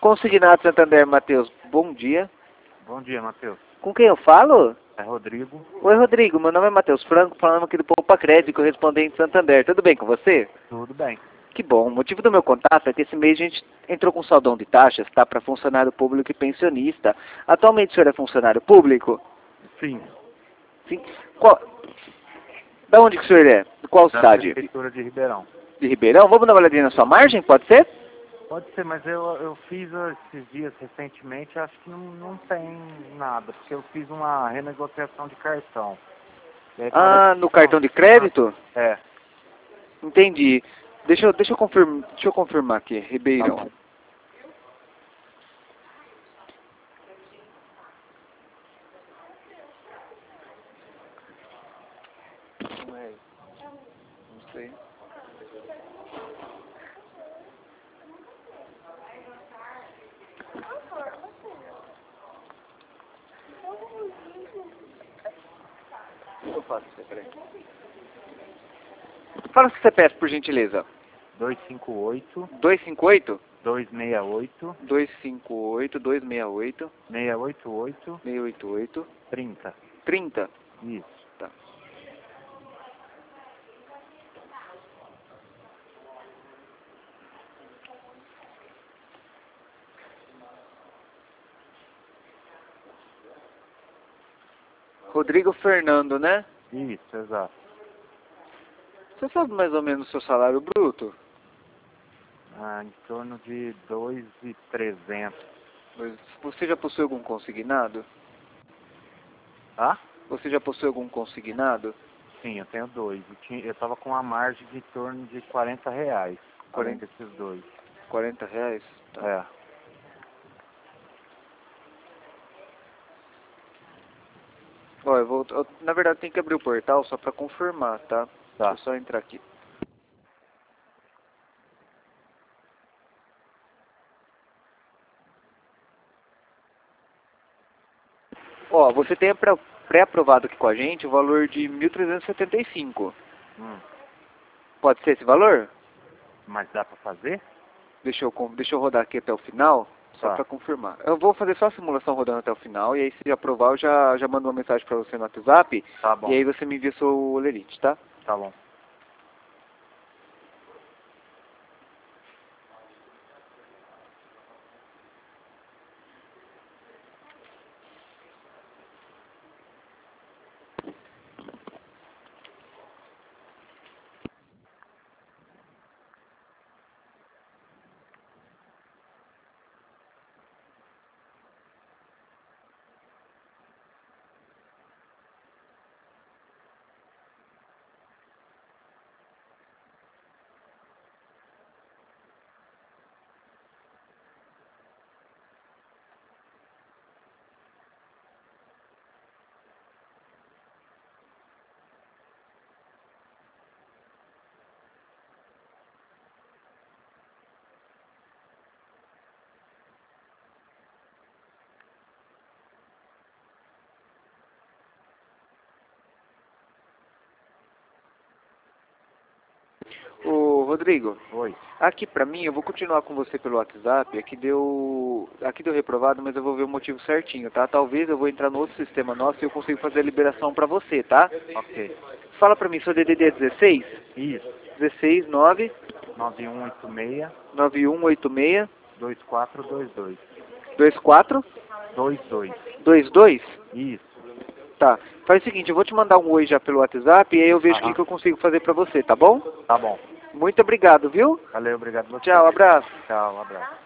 Consignado Santander, Matheus. Bom dia. Bom dia, Matheus. Com quem eu falo? É Rodrigo. Oi, Rodrigo. Meu nome é Matheus Franco, falando aqui do Poupa Crédito, correspondente Santander. Tudo bem com você? Tudo bem. Que bom. O motivo do meu contato é que esse mês a gente entrou com saldão de taxas, tá? Para funcionário público e pensionista. Atualmente o senhor é funcionário público? Sim. Sim. Qual... Da onde que o senhor é? De qual Da cidade? Prefeitura de Ribeirão. De Ribeirão? Vamos dar uma olhadinha na sua margem, pode ser? Pode ser, mas eu fiz esses dias recentemente, acho que não tem nada, porque eu fiz uma renegociação de cartão. E aí parece No que cartão de crédito? É. Entendi. Deixa eu confirmar aqui, Ribeirão. Tá bom. Não sei. Eu faço, peraí. Fala o que você peça, por gentileza. 258, 258? 268, 258, 268, 688, 688, 30. 30. Isso. Tá. Rodrigo Fernando, né? Isso, exato. Você sabe mais ou menos o seu salário bruto? Em torno de 2.300. Você já possui algum consignado? Tá? Você já possui algum consignado? Sim, eu tenho dois. Eu tava com uma margem de em torno de R$ 40, além 40. desses dois. R$ 40? Tá. É. Ó, na verdade tem que abrir o portal só pra confirmar, tá? Tá. Deixa eu só entrar aqui. Ó, você tem pré-aprovado aqui com a gente o valor de 1.375. Pode ser esse valor? Mas dá pra fazer? Deixa eu rodar aqui até o final, só Tá. pra confirmar. Eu vou fazer só a simulação rodando até o final, e aí se aprovar eu já mando uma mensagem pra você no WhatsApp, Tá bom. e aí você me envia seu olerite, tá? Tá bom. Ô, Rodrigo, Oi. aqui pra mim, eu vou continuar com você pelo WhatsApp, aqui deu reprovado, mas eu vou ver o motivo certinho, tá? Talvez eu vou entrar no outro sistema nosso e eu consigo fazer a liberação pra você, tá? Ok. Fala pra mim, seu DDD é 16? Isso. 16 9 9186 9186 2422. 24 22. 22? Isso. Tá. Faz o seguinte, eu vou te mandar um oi já pelo WhatsApp e aí eu vejo o Aham. que eu consigo fazer pra você, tá bom? Tá bom. Muito obrigado, viu? Valeu, obrigado a você. Tchau, abraço. Tchau, um abraço.